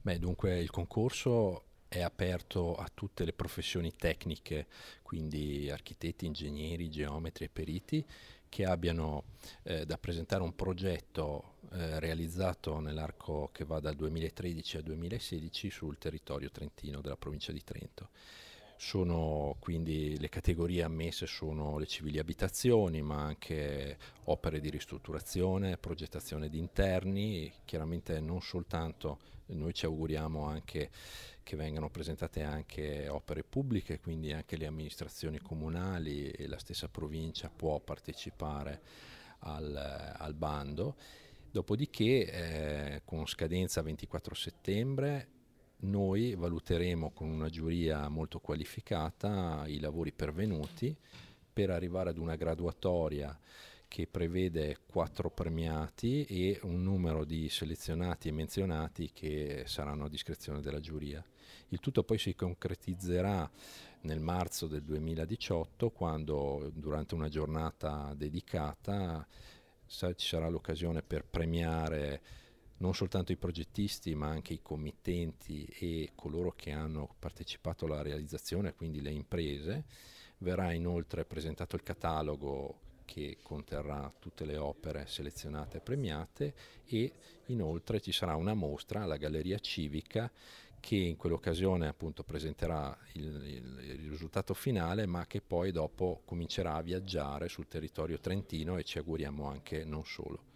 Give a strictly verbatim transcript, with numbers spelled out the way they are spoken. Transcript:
Beh, dunque il concorso è aperto a tutte le professioni tecniche, quindi architetti, ingegneri, geometri e periti che abbiano eh, da presentare un progetto eh, realizzato nell'arco che va dal duemilatredici al duemilasedici sul territorio trentino della provincia di Trento. Sono quindi le categorie ammesse sono le civili abitazioni, ma anche opere di ristrutturazione, progettazione di interni, chiaramente non soltanto, noi ci auguriamo anche che vengano presentate anche opere pubbliche, quindi anche le amministrazioni comunali e la stessa provincia può partecipare al, al bando. Dopodiché, eh, con scadenza ventiquattro settembre, noi valuteremo con una giuria molto qualificata i lavori pervenuti per arrivare ad una graduatoria che prevede quattro premiati e un numero di selezionati e menzionati che saranno a discrezione della giuria. Il tutto poi si concretizzerà nel marzo del duemiladiciotto, quando durante una giornata dedicata ci sarà l'occasione per premiare non soltanto i progettisti ma anche i committenti e coloro che hanno partecipato alla realizzazione, quindi le imprese. Verrà inoltre presentato il catalogo che conterrà tutte le opere selezionate e premiate, e inoltre ci sarà una mostra alla Galleria Civica che in quell'occasione appunto presenterà il, il, il risultato finale, ma che poi dopo comincerà a viaggiare sul territorio trentino e ci auguriamo anche non solo.